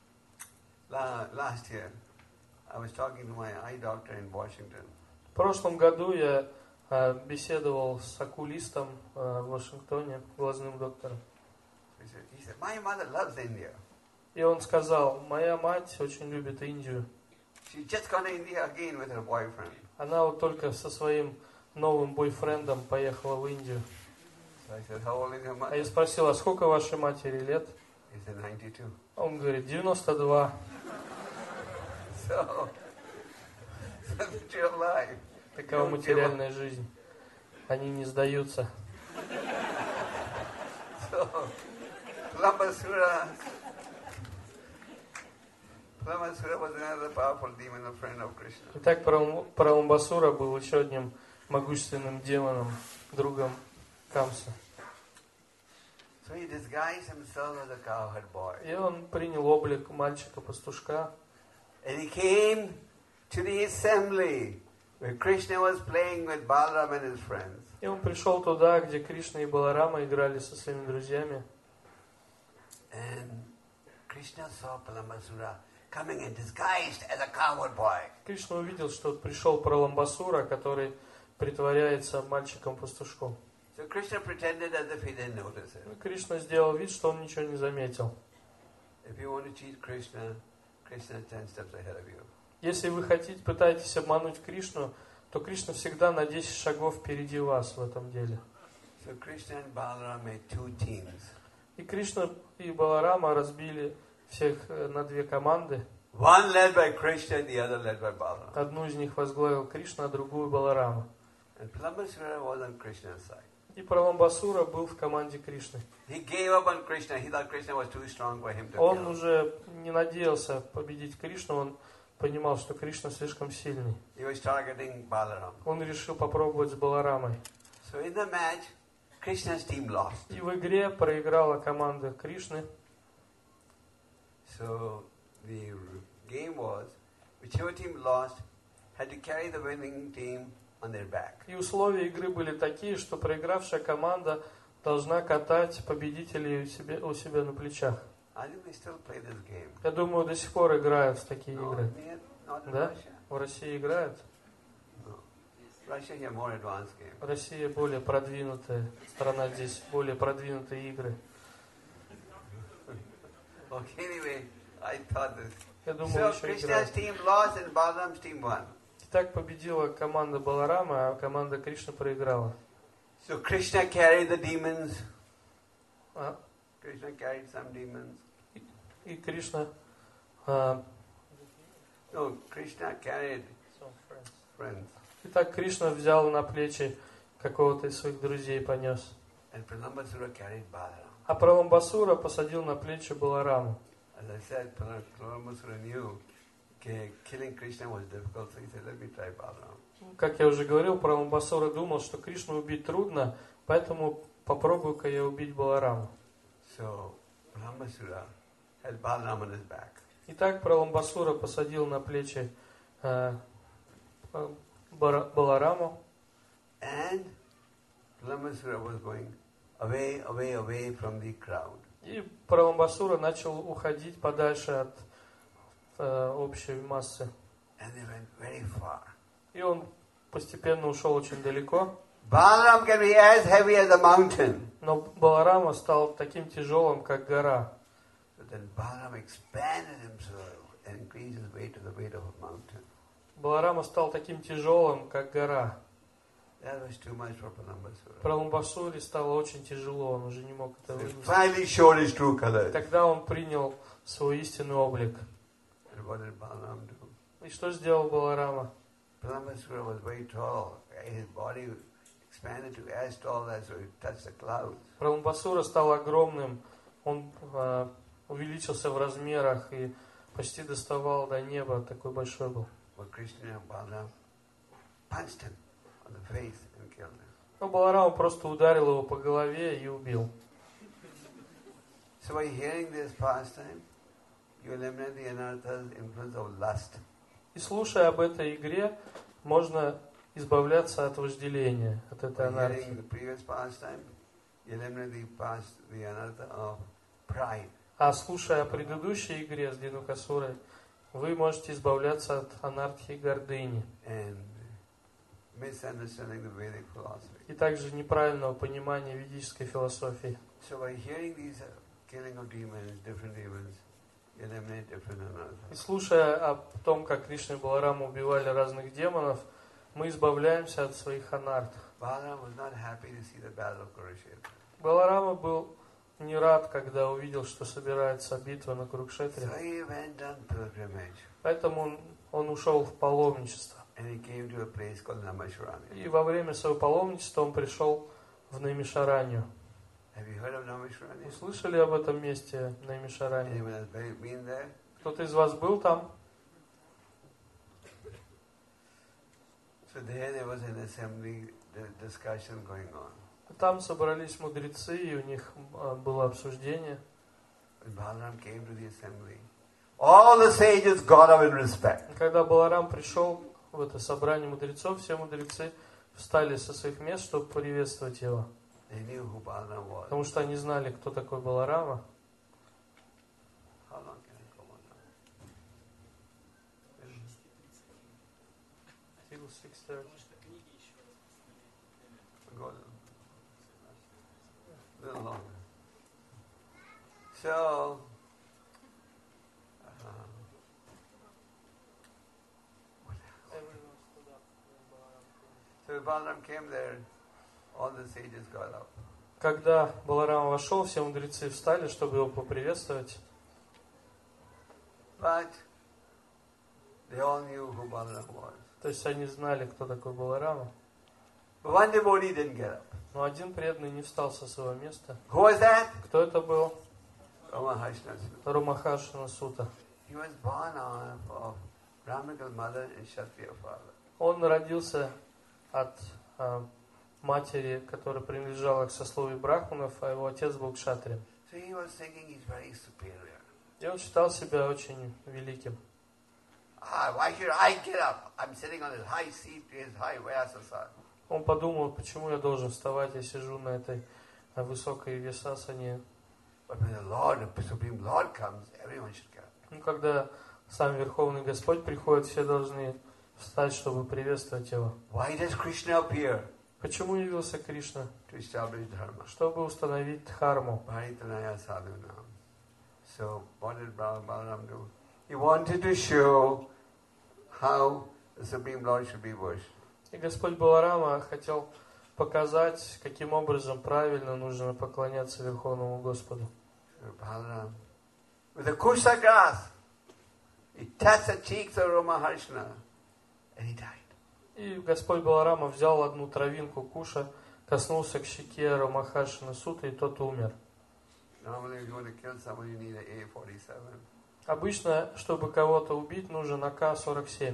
last year, I was talking to my eye doctor in Washington. В прошлом году я беседовал с окулистом в Вашингтоне, глазным доктором. He said, my mother loves India. И он сказал, моя мать очень любит Индию. She just gone to India again with her boyfriend. Она вот только со своим новым бойфрендом поехала в Индию. So I said, how old is your А mother? я спросил, а сколько вашей матери лет? He said, 92. Он говорит, 92. So, that's your life. Такова материальная жизнь. Они не сдаются. So, Kalambasura was another powerful demon, a friend of Krishna. Итак, Праламбасура был еще одним могущественным демоном, другом Камса. So he disguised himself as a cowherd boy. И он принял облик мальчика-пастушка. And he came to the assembly where Krishna was playing with Balaram and his friends. И он пришел туда, где Кришна и Баларама играли со своими друзьями. And Krishna saw Kalambasura coming in disguised as a cowherd boy. Кришна увидел, что пришел Праламбасура, который притворяется мальчиком-пастушком. So Krishna pretended as if he didn't notice it. Кришна сделал вид, что он ничего не заметил. If you want to cheat Krishna, Krishna is 10 steps ahead of you. Если вы пытаетесь обмануть Кришну, то Кришна всегда на 10 шагов впереди вас в этом деле. So Krishna and Balaram made two teams. И Кришна и Баларама разбили всех на две команды. One led by Krishna and the other led by Balaram. Одну из них возглавил Кришна, а другую Баларама. And Kalambasura was on Krishna's side. И Праламбасура был в команде Кришны. He gave up on Krishna. He thought Krishna was too strong for him to Он kill. уже не надеялся победить Кришну, он понимал, что Кришна слишком сильный. He was targeting Balaram. Он решил попробовать с Баларамой. So in the match, Krishna's team lost. И в игре проиграла команда Кришны. So the game was, whichever team lost had to carry the winning team on their back. И условия игры были такие, что проигравшая команда должна катать победителей у себя на плечах. I think they still play this game. Я думаю, до сих пор играют в такие No, игры. not in Да? Russia. В России играют. No. Russia has more advanced game. Россия более продвинутая страна, здесь более продвинутые игры. Okay, anyway, I thought this. Я думаю, So еще Krishna's играют. team lost and Balaram's team won. Так победила команда Баларама, а команда Кришны проиграла. So Krishna carried the demons. А? Krishna carried some demons. И Кришна... No, Krishna carried friends. Итак, Кришна взял на плечи какого-то из своих друзей и понес. And Pralambasura carried Balaram. А Праламбасура посадил на плечи Балараму. As I said, Pralambasura knew killing Krishna was difficult, so he said, let me try Balaram. Как я уже говорил, Праламбасура думал, что Кришну убить трудно, поэтому попробую-ка я убить Балараму. So Pralambasura held Balaram on his back. Итак, Праламбасура посадил на плечи Балараму. And Pralambasura was going away from the crowd. И Праламбасура начал уходить подальше от общей массы. And they went very far. И он постепенно ушел очень далеко. Balaram can be as heavy as a mountain. Но Баларама стал таким тяжелым, как гора. So then Balaram expanded himself and increased his weight to the weight of a mountain. Баларама стал таким тяжелым, как гора. That was too much for Pralambasura. Праламбасуре стало очень тяжело, он уже не мог это So he вынести. finally showed his true colors. Тогда он принял свой истинный облик. And what did Balaram do? И что сделал Баларама? Pralambasura was very tall. His body expanded to as tall as he touched the clouds. Праламбасура стал огромным, он увеличился в размерах и почти доставал до неба, такой большой был. But Krishna and Balaram punched him on the face and killed him. Но Баларама просто ударил его по голове и убил. So by hearing this pastime, you eliminate the anartha's influence of lust. И слушая об этой игре, можно избавляться от вожделения, от этой By анархии. hearing the previous pastime, you eliminate the anartha of pride. А слушая о предыдущей игре с Динукасурой, вы можете избавляться от анархии гордыни. And misunderstanding the Vedic philosophy. и также неправильного понимания ведической философии. So by hearing these killing of demons, different demons, eliminate different another. И слушая о том, как Кришна и Баларама убивали разных демонов, мы избавляемся от своих анарт. Balaram was not happy to see the battle of Kurukshetra. Баларама был не рад, когда увидел, что собирается битва на Курукшетре. So he went on pilgrimage. Поэтому он ушел в паломничество. And he came to a place called Naimisharanya. И во время своего паломничества он пришел в Наймишаранью. Have you heard of Naimisharanya? Вы слышали об этом месте Наймишаранье? Anyone has been there? Кто-то из вас был там? So there was an assembly discussion going on. Там собрались мудрецы, и у них было обсуждение. When Balaram came to the assembly, all the sages got up in respect. Когда Баларам пришел в это собрание мудрецов, все мудрецы встали со своих мест, чтобы приветствовать его. They knew who Balaram was. Потому что они знали, кто такой Баларама. How long can I go on now? Till 6:30. Go a little longer. So, so Balaram came there, all the sages got up. Когда Баларам вошел, все мудрецы встали, чтобы его поприветствовать. But they all knew who Balaram was. То есть они знали, кто такой Баларама. But one devotee didn't get up. Но один преданный не встал со своего места. Who was that? Кто это был? Ramahashna. Рамахаршана Сута. He was born of Brahminical mother and Kshatriya father. Он родился от матери, которая принадлежала к сословию брахманов, а его отец был кшатрием. So he was thinking he's very superior. И он считал себя очень великим. Why should I get up? I'm sitting on this high seat, his high Vyasasana. Он подумал, почему я должен вставать, я сижу на этой высокой висасане. But when the Lord, the Supreme Lord comes, everyone should get up. Ну, когда сам Верховный Господь приходит, все должны встать, чтобы приветствовать его. Why does Krishna appear? Почему явился Кришна? To establish dharma. Чтобы установить дхарму. Bharitanaya sadhunam. So what did Balaram do? He wanted to show how the Supreme Lord should be worshipped. И Господь Баларама хотел показать, каким образом правильно нужно поклоняться Верховному Господу. So Balaram, with a kusha grass, he touched the cheeks of Ramaharshana and he died. И Господь Баларама взял одну травинку куша, коснулся к щеке Рамахаршана Суты, и тот умер. Normally, if you want to kill someone, you need an A47. Обычно, чтобы кого-то убить, нужен АК-47.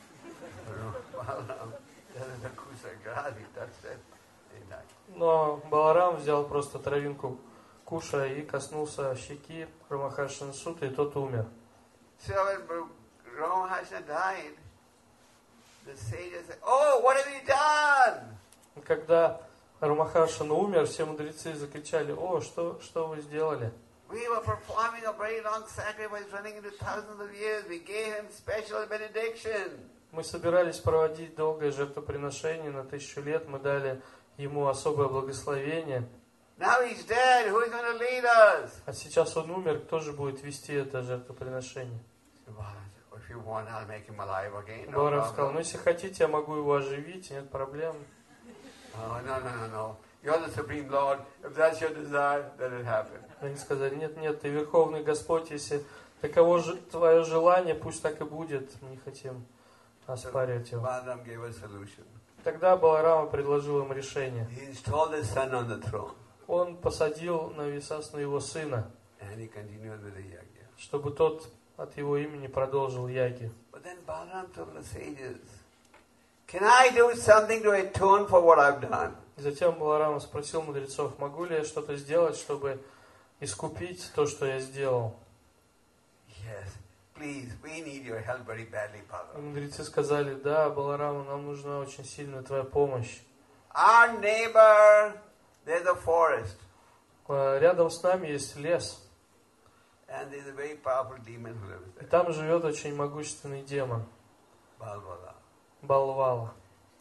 Но Баларам взял просто травинку куша и коснулся щеки Рамахаршана Суты, и тот умер. So when Ramaharshana died, the sages said, "Oh, what have you done?" И когда Рамахаршана умер, все мудрецы закричали: «О, что вы сделали?» We were performing a very long sacrifice running into thousands of years. We gave him special benediction. Мы собирались проводить долгое жертвоприношение на 1000 лет, мы дали ему особое благословение. Now he's dead. Who is going to lead us? А сейчас он умер, кто же будет вести это жертвоприношение? If you want, I'll make him alive again. No Баларам сказал: problem. ну если хотите, я могу его оживить, нет проблем. Oh, no. You're the Supreme Lord. If that's your desire, let it happen. Они сказали: нет, ты Верховный Господь, если таково же твое желание, пусть так и будет, мы не хотим оспаривать его. Balaram gave a solution. Тогда Баларама предложил им решение. He installed his son on the throne. Он посадил на висасну его сына, And he continued with the yajna. чтобы тот от его имени продолжил яги. But then Balaram told the sages, "Can I do something to atone for what I've done?" Затем Баларама спросил мудрецов: могу ли я что-то сделать, чтобы искупить то, что я сделал? Yes, please, we need your help very badly, И Balaram. мудрецы сказали: да, Баларама, нам нужна очень сильная твоя помощь. Our neighbor, there's a forest, Рядом с нами есть лес, and there's a very powerful demon who lives и there, там живет очень могущественный демон, Balvala. Балвала.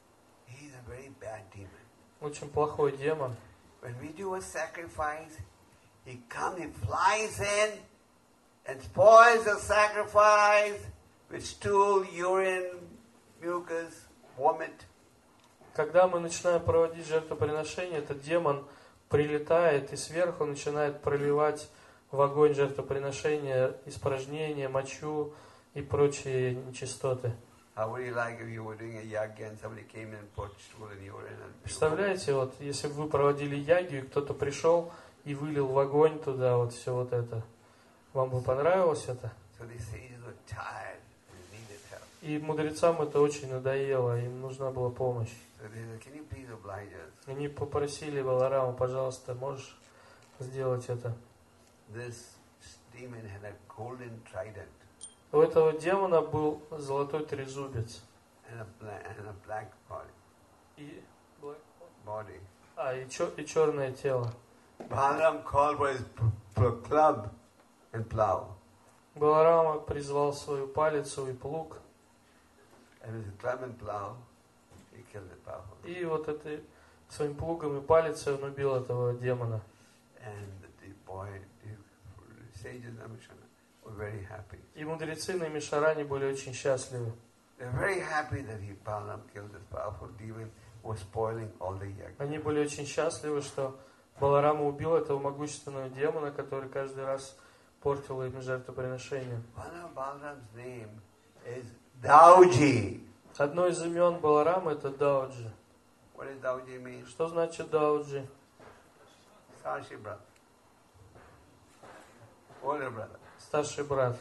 He's a very bad demon. Очень плохой демон. When we do a sacrifice, he comes, he flies in and spoils the sacrifice with stool, urine, mucus, vomit. Когда мы начинаем проводить жертвоприношение, этот демон прилетает и сверху начинает проливать в огонь жертвоприношения испражнения, мочу и прочие нечистоты. Представляете, вот если бы вы проводили ягью, и кто-то пришел и вылил в огонь туда вот все вот это, вам бы понравилось это? И мудрецам это очень надоело, им нужна была помощь. Они попросили Баларама, пожалуйста, можешь сделать это? У этого демона был золотой трезубец. И черное тело. Баларама призвал свою палицу и плуг. И вот этой своим плугом и палицей он убил этого демона. И мудрецы на Мишаране были очень счастливы. Они были очень счастливы, что Баларама убил этого могущественного демона, который каждый раз портил им жертвоприношение. Одно из имен Баларама это Дауджи. Что значит Дауджи? Старший брат.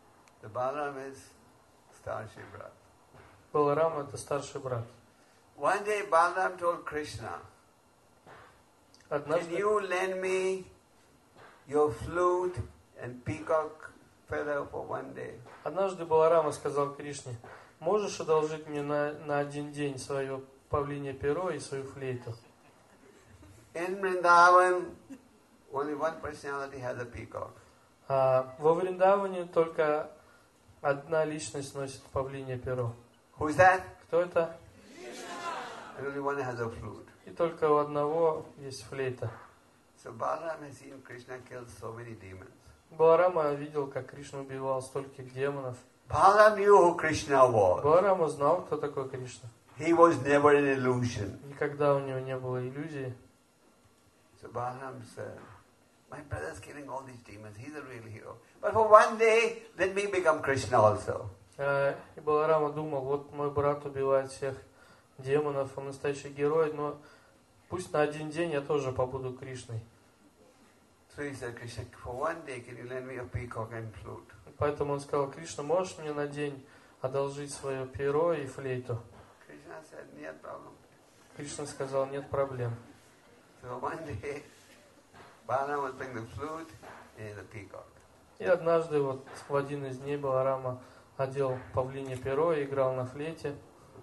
Баларам это старший брат. One day Balaram told Krishna, "Can you lend me your flute and peacock feather for one day?" Однажды Баларама сказал Кришне: "Можешь одолжить мне на один день свое павлинье перо и свою флейту?" In Vrindavan, only one personality has a peacock. Во Вриндаване только одна личность носит павлинье перо. Who is that? Кто это? And only one has a flute. И только у одного есть флейта. So Balaram has seen Krishna kill so many demons. Баларама видел, как Кришна убивал стольких демонов. Balaram knew who Krishna was. Баларама знал, кто такой Кришна. He was never an illusion. Никогда у него не было иллюзии. So Balaram said, "My brother is killing all these demons. He's a real hero. But for one day, let me become Krishna also." И Баларама думал, вот мой брат убивает всех демонов, он настоящий герой, но пусть на один день я тоже побуду Кришной. So he said, "Krishna, for one day, can you lend me a peacock and flute?" Поэтому он сказал: Кришна, можешь мне на день одолжить свое перо и флейту? Krishna said, "No problem." Кришна сказал: нет проблем. So one day, Balaram was playing the flute and the peacock. И однажды вот в один из дней Баларама одел павлинье перо и играл на флейте.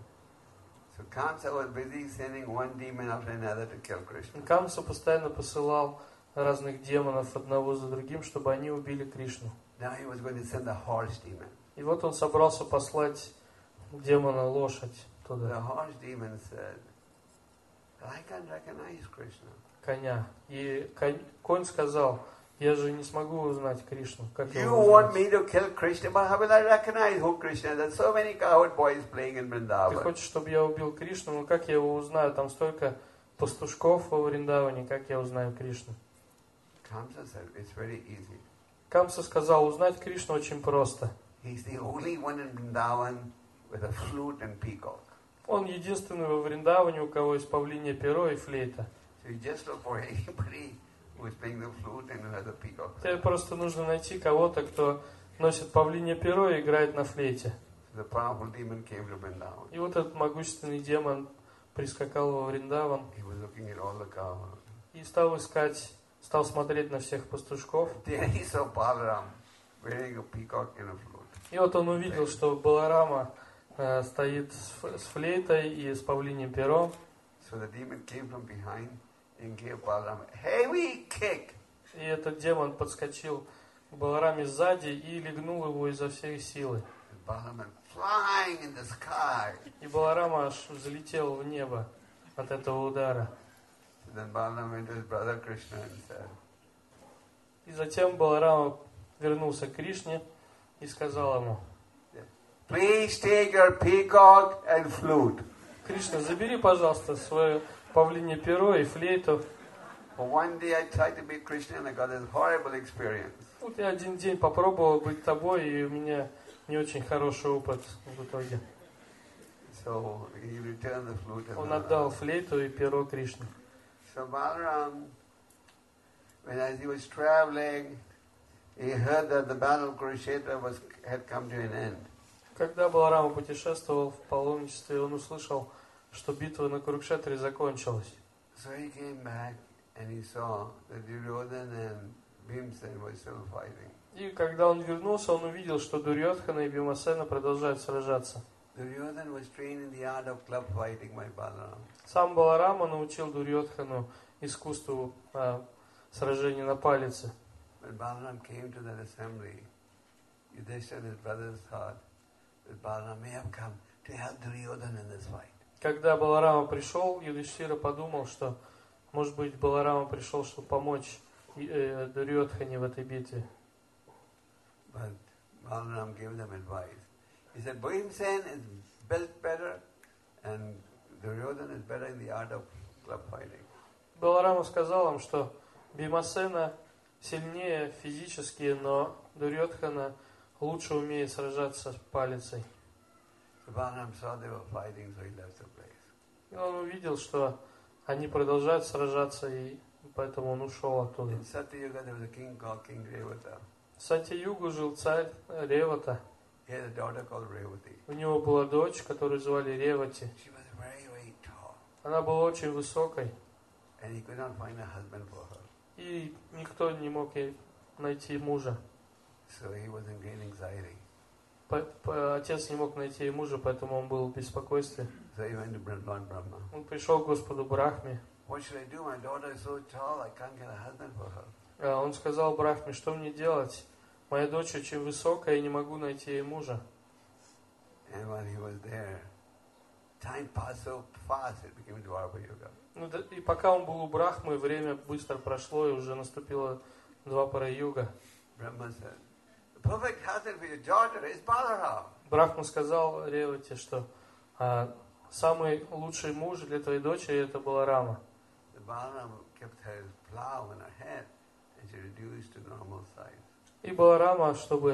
So Kamsa was busy sending one demon after another to kill Krishna. Камса постоянно посылал разных демонов одного за другим, чтобы они убили Кришну. Now he was going to send the horse demon. И вот он собрался послать демона лошадь туда. The horse demon said, "I can't recognize Krishna." Коня. И конь сказал: я же не смогу узнать Кришну. Как You его want узнать? me to kill Krishna, but how will I recognize who Krishna is? There's so many cowherd boys playing in Ты Vrindavan. хочешь, чтобы я убил Кришну? Ну как я его узнаю? Там столько пастушков во Вриндаване, как я узнаю Кришну? Kamsa said, "It's very easy." Камса сказал: узнать Кришну очень просто. He's the only one in Vrindavan with a flute and peacock. Он единственный во Вриндаване, у кого есть павлинье перо и флейта. So you just look for anybody who is playing the flute and who has a peacock. Тебе просто нужно найти кого-то, кто носит павлинье перо и играет на флейте. The powerful demon came to Vrindavan. И вот этот могущественный демон прискакал во Вриндаван He was looking at all the cows. и стал смотреть на всех пастушков. There he saw Balaram wearing a peacock and a flute. И вот он увидел, что Баларама стоит с флейтой и с павлиньим пером. So the demon came from behind and gave Balaram a heavy kick. И этот демон подскочил к Балараме сзади и легнул его изо всей силы. Balaram went flying flying in the sky. И Баларам аж взлетел в небо от этого удара. So then Balaram went to his brother Krishna and said, И затем Баларам вернулся к Кришне и сказал ему: please take your peacock and flute. Кришна, забери, пожалуйста, свое павлинье перо и флейту. For one day I tried to be Krishna and I got this horrible experience. Вот я один день попробовал быть тобой, и у меня не очень хороший опыт в итоге. So he returned the flute. Он отдал флейту и перо Кришне. So Balaram, when as he was traveling, he heard that the battle of Kurukshetra had come to an end. Когда Баларама путешествовал в паломничестве, он услышал, что битва на Курукшетре закончилась. So he came back and he saw that Duryodhana and Bhimsen were still fighting. И когда он вернулся, он увидел, что Дурьодхана и Бимасена продолжают сражаться. Duryodhana was trained in the art of club fighting by Balaram. Сам Баларама научил Дурьодхану искусству сражений на палице. When Balaram came to that assembly, Yudhishthira and his brothers thought that Balaram may have come to help Duryodhana in this fight. Когда Баларама пришел, Юдхиштира подумал, что, может быть, Баларама пришел, чтобы помочь Дурьодхане в этой битве. But Balaram gave them advice. He said, Bhimsen is built better and Duryodhana is better in the art of club fighting. Баларама сказал им, что Бимасена сильнее физически, но Дурьодхана лучше умеет сражаться с палицей. So Balaram saw they were fighting, so he left the place. И он увидел, что они продолжают сражаться, и поэтому он ушел оттуда. In Satyuga there was a king called King Revata. В Сатья-югу жил царь Ревата. He had a daughter called Revati. У него была дочь, которую звали Ревати. She was very, very tall. Она была очень высокой, And he could not find a husband for her. и никто не мог ей найти мужа. So he was in great anxiety. Отец не мог найти ей мужа, поэтому он был в беспокойстве. So he went to Lord Brahma. Он пришел к Господу Брахме. What should I do? My daughter is so tall, I can't get a husband for her. Он сказал Брахме, что мне делать? Моя дочь очень высокая, я не могу найти ей мужа. And while he was there, time passed so fast, it became Dwapara Yuga. И пока он был у Брахмы, время быстро прошло, и уже наступила Двапара-юга. Brahma said, the perfect husband for your daughter is Balaram. Брахма сказал Ревате, что самый лучший муж для твоей дочери это Баларама. The Balaram kept her plow in her head, and she reduced to normal size. И Баларама,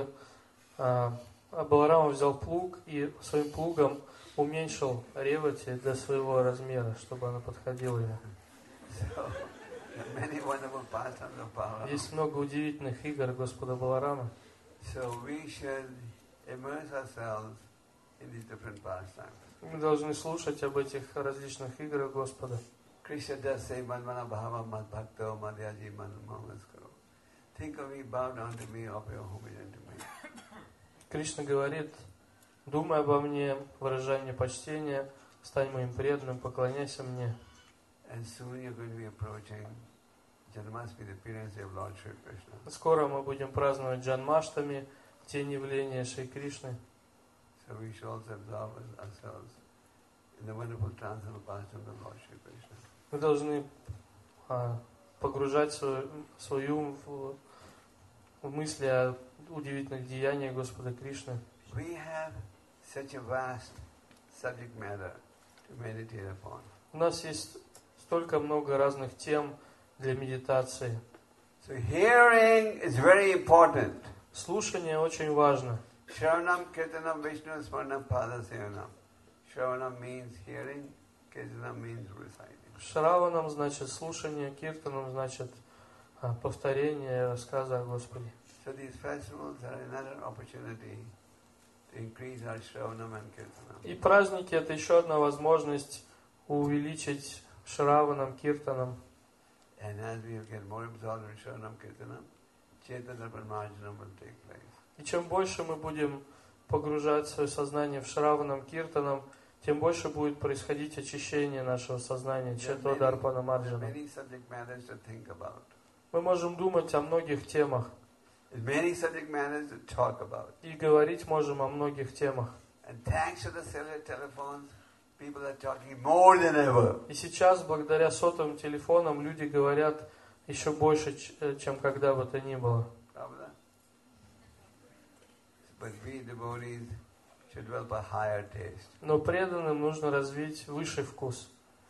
Баларама взял плуг и своим плугом уменьшил Ревати до своего размера, чтобы она подходила ему. So, many wonderful pastimes of Balaram. Есть много удивительных игр Господа Баларама. So we should immerse ourselves in these different pastimes. Мы должны слушать об этих различных играх Господа. Krishna does say, Manmana bhava mad bhakto madhyaji manmamaskaro. Think of me, bow down to me, offer your homage unto me. Кришна говорит: думай обо мне, выражай мне почтение, стань моим преданным, поклоняйся мне. And soon you're going to be approaching Janmashtami, the appearance of Lord Shri Krishna. Скоро мы будем праздновать Джанмаштами, день явления Шри Кришны. So we should also absorb ourselves in the wonderful transcendental pastimes of Lord Shri Krishna. Мы должны погружать свой ум в мысли о удивительных деяниях Господа Кришны. We have such a vast subject matter to meditate upon. У нас есть столько много разных тем для медитации. So hearing is very important. Слушание очень важно. Shravanam, Kirtanam, Vishnu, Smarnam, Padasevanam. Shravanam means hearing, Kirtanam means reciting. Шраванам значит слушание, киртанам значит повторение рассказа о Господе. So these festivals are another opportunity to increase our Shravanam and Kirtanam. И праздники — это еще одна возможность увеличить Шраванам, киртанам. And as we get more absorbed in Shravanam, Kirtanam, Chaitanya Paramarjanam will take place. И чем больше мы будем погружать свое сознание в Шраванам, киртанам, тем больше будет происходить очищение нашего сознания, Четвадарпана Марджана. Мы можем думать о многих темах. И говорить можем о многих темах. И сейчас, благодаря сотовым телефонам, люди говорят еще больше, чем когда бы то ни было. Но преданным нужно развить высший вкус.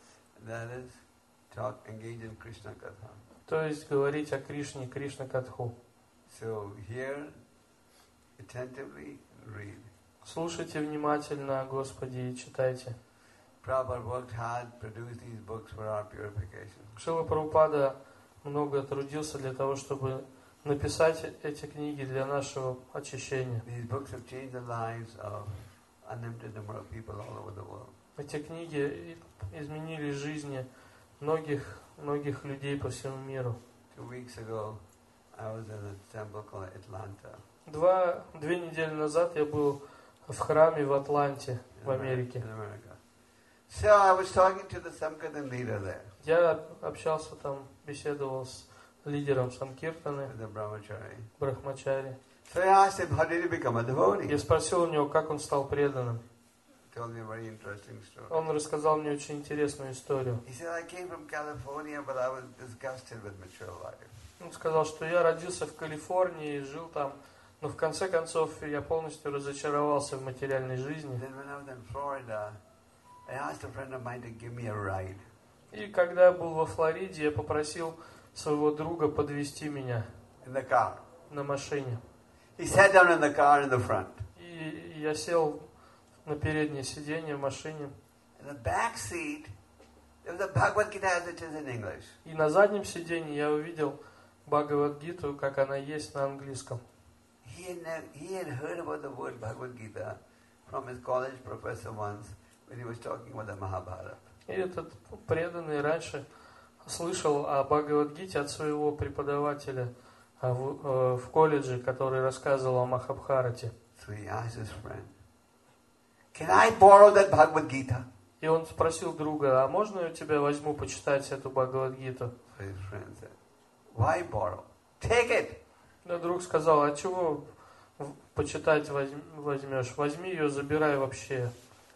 То есть говорить о Кришне, Кришна-катху. Слушайте внимательно о Господе и читайте. Шрила Прабхупада много трудился для того, чтобы написать эти книги для нашего очищения. Эти книги изменили жизни многих людей по всему миру. 2 недели назад я был в храме в Атланте, в Америке. Я общался там, беседовал с лидером Санкиртаны, Брахмачари. Я спросил у него, как он стал преданным. Он рассказал мне очень интересную историю. Он сказал, что я родился в Калифорнии, жил там, но в конце концов я полностью разочаровался в материальной жизни. И когда я был во Флориде, я попросил своего друга подвезти меня на машине. И я сел на переднее сиденье в машине. И на заднем сиденье я увидел Бхагавад-гиту, как она есть на английском. И этот преданный раньше слышал о Бхагавад-гите от своего преподавателя в колледже, который рассказывал о Махабхарате. И он спросил друга, а можно я у тебя возьму почитать эту Бхагавад-гиту? Но друг сказал, а чего почитать возьмешь? Возьми ее, забирай вообще.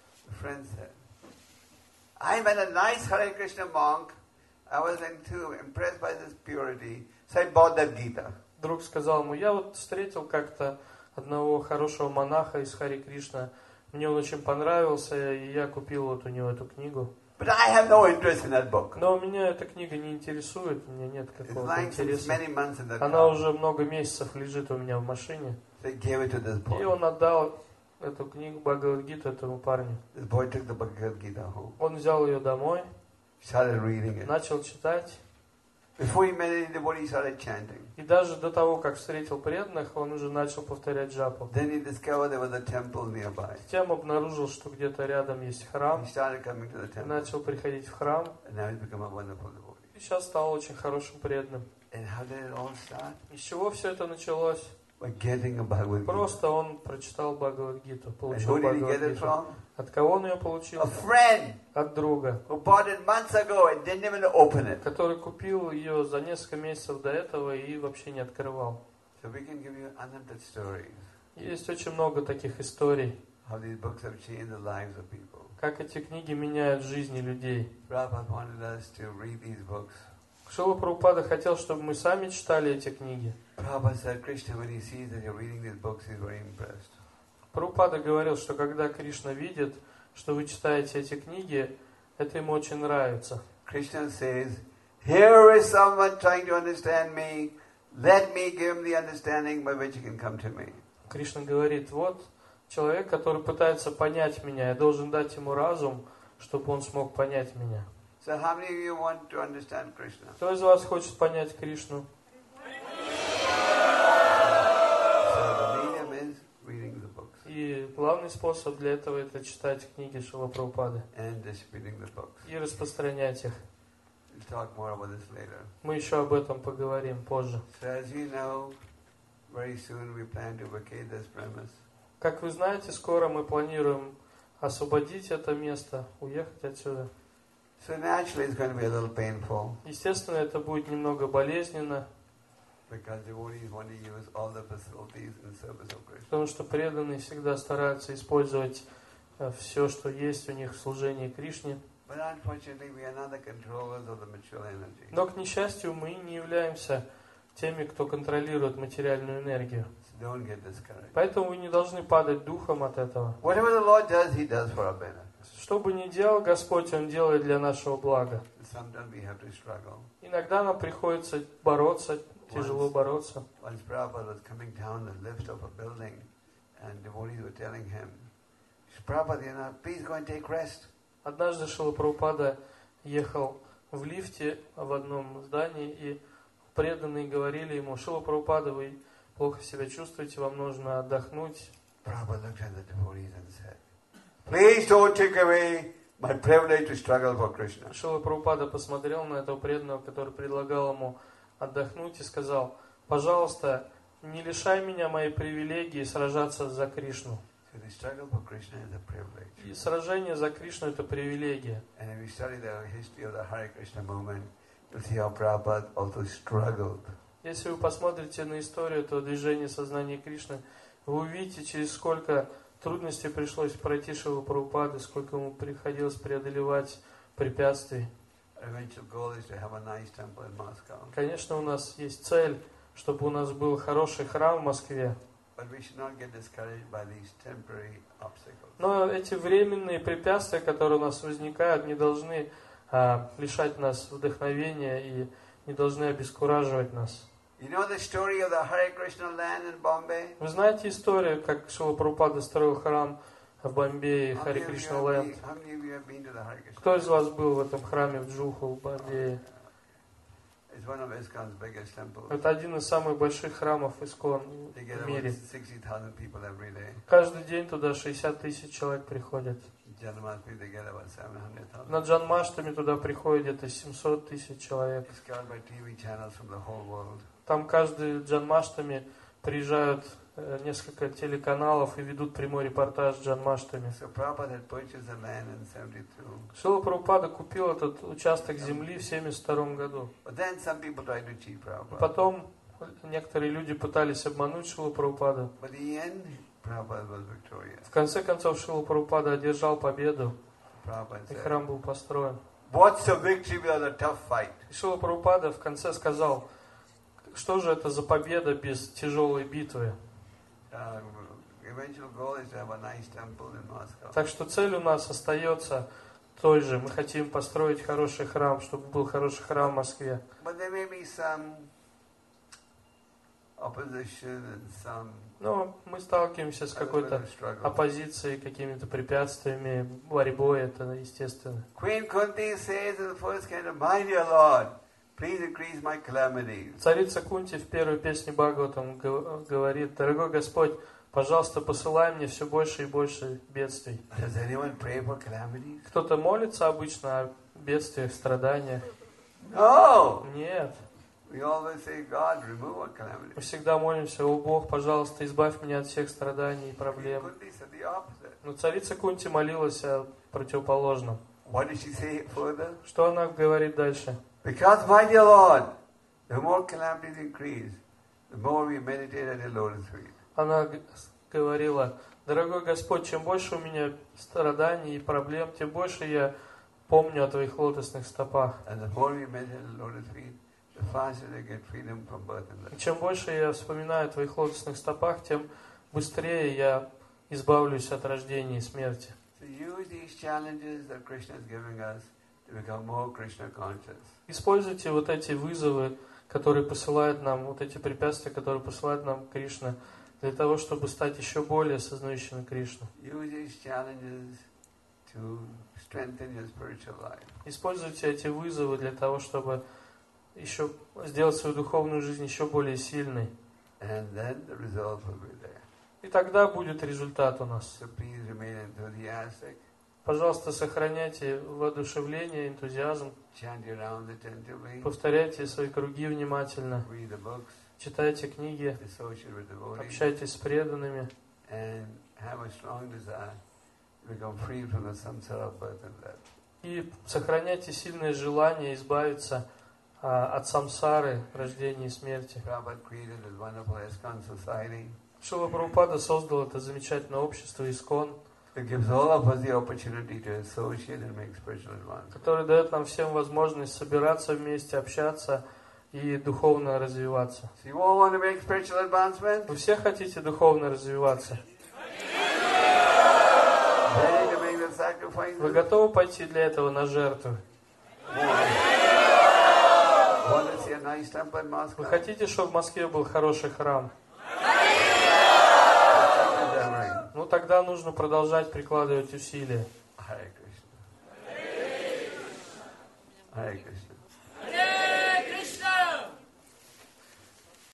I met a nice Hare Krishna monk. I was impressed by this purity. So I bought that Gita. Друг сказал ему, я вот встретил как-то одного хорошего монаха из Харе Кришна. Мне он очень понравился, и я купил вот у него эту книгу. But I have no interest in that book. Но меня эта книга не интересует, у меня нет какого-то интереса. Она уже много месяцев лежит у меня в машине. So he gave it to this boy. И он отдал эту книгу Бхагавад-гиту этому парню. This boy took the Bhagavad Gita home. Он взял ее домой, started reading it. Начал читать. Before he met any devotee, he started chanting. И даже до того, как встретил преданных, он уже начал повторять джапу. Then he discovered there was a temple nearby. Затем обнаружил, что где-то рядом есть храм. He started coming to the temple. Начал приходить в храм. And now he's become a wonderful devotee. И сейчас стал очень хорошим преданным. And how did it all start? Из чего все это началось? By getting a Bhagavad Gita. Просто он прочитал Бхагавад-гиту, получил And who did he get it Бхагавад-гиту. from? От кого он ее получил? A friend. От друга. Who bought it months ago and didn't even open it. Который купил ее за несколько месяцев до этого и вообще не открывал. So we can give you unlimited stories. Есть очень много таких историй. How these books have changed the lives of people. Как эти книги меняют жизни людей. Prabhupada wanted us to read these books. Шрила Прабхупада хотел, чтобы мы сами читали эти книги. Prabhupada said, Krishna, when he sees that you're reading these books, he's very impressed. Прабхупада говорил, что когда Кришна видит, что вы читаете эти книги, это ему очень нравится. Krishna says, here is someone trying to understand me. Let me give him the understanding by which he can come to me. Кришна говорит, вот человек, который пытается понять меня, я должен дать ему разум, чтобы он смог понять меня. So how many of you want to understand Krishna? Кто из вас хочет понять Кришну? So the medium is reading the books. И главный способ для этого это читать книги Шрилы Прабхупады. And distributing the books. И распространять их. We'll talk more about this later. Мы еще об этом поговорим позже. So as you know, very soon we plan to vacate this premise. Как вы знаете, скоро мы планируем освободить это место, уехать отсюда. So naturally it's going to be a little painful. Естественно, это будет немного болезненно. Потому что преданные всегда стараются использовать все, что есть у них в служении Кришне. Но, к несчастью, мы не являемся теми, кто контролирует материальную энергию. Поэтому вы не должны падать духом от этого. Что бы ни делал Господь, Он делает для нашего блага. Иногда нам приходится бороться, тяжело бороться. Однажды Шрила Прабхупада ехал в лифте в одном здании, и преданные говорили ему: Шрила Прабхупада, вы плохо себя чувствуете, вам нужно отдохнуть. Шрила Прабхупада посмотрел на этого преданного, который предлагал ему отдохнуть, и сказал: пожалуйста, не лишай меня моей привилегии сражаться за Кришну. И сражение за Кришну — это привилегия. Если вы посмотрите на историю этого движения сознания Кришны, вы увидите, через сколько трудностей пришлось пройти Шриле Прабхупаде, сколько ему приходилось преодолевать препятствий. Конечно, у нас есть цель, чтобы у нас был хороший храм в Москве. Но эти временные препятствия, которые у нас возникают, не должны лишать нас вдохновения и не должны обескураживать нас. Вы знаете историю, как Шрила Прабхупада строил храм в Бомбее, Харе Кришна Ленд? Кто из вас был в этом храме в Джуху, в Бомбее? Это один из самых больших храмов Искон в мире. Каждый день туда 60 тысяч человек приходят. На Джанмаштами туда приходит где-то 700 тысяч человек. Там каждый Джанмаштами приезжают несколько телеканалов и ведут прямой репортаж с Джанмаштами. Шрила Прабхупада купил этот участок земли в 1972 году. Потом некоторые люди пытались обмануть Шрилу Прабхупаду. В конце концов Шрила Прабхупада одержал победу, и храм был построен. Шрила Прабхупада в конце сказал: что же это за победа без тяжелой битвы? Так что цель у нас остается той же. Мы хотим построить хороший храм, чтобы был хороший храм в Москве. Но мы сталкиваемся с какой-то оппозицией, какими-то препятствиями, борьбой, это естественно. Царица Кунти в первой песне Бхагаватам говорит: дорогой Господь, пожалуйста, посылай мне все больше и больше бедствий. Кто-то молится обычно о бедствиях, страданиях? Нет. Мы всегда молимся: о Бог, пожалуйста, избавь меня от всех страданий и проблем. Но царица Кунти молилась о противоположном. Что она говорит дальше? Because, my dear Lord, the more calamities increase, the more we meditate at your lotus feet. Она говорила: дорогой Господь, чем больше у меня страданий и проблем, тем больше я помню о Твоих лотосных стопах. И чем больше я вспоминаю о Твоих лотосных стопах, тем быстрее я избавлюсь от рождения и смерти. Используйте вот эти вызовы, которые посылает нам, вот эти препятствия, которые посылает нам Кришна, для того, чтобы стать еще более сознающими Кришну. Используйте эти вызовы для того, чтобы еще сделать свою духовную жизнь еще более сильной. И тогда будет результат у нас. Пожалуйста, сохраняйте воодушевление, энтузиазм. Повторяйте свои круги внимательно. Читайте книги. Общайтесь с преданными. И сохраняйте сильное желание избавиться от самсары, рождения и смерти. Prabhupada created this wonderful ISKCON society. Шрила Прабхупада создал это замечательное общество ИСККОН, It gives all of us the opportunity to associate and make spiritual advancement. которое дает нам всем возможность собираться вместе, общаться и духовно развиваться. So you all want to make spiritual advancement? Вы все хотите духовно развиваться? Ready to make the sacrifices? Вы готовы пойти для этого на жертву? Want to see a nice temple in Moscow? Вы хотите, чтобы в Москве был хороший храм? Ну тогда нужно продолжать прикладывать усилия. Hare Krishna. Hare Krishna.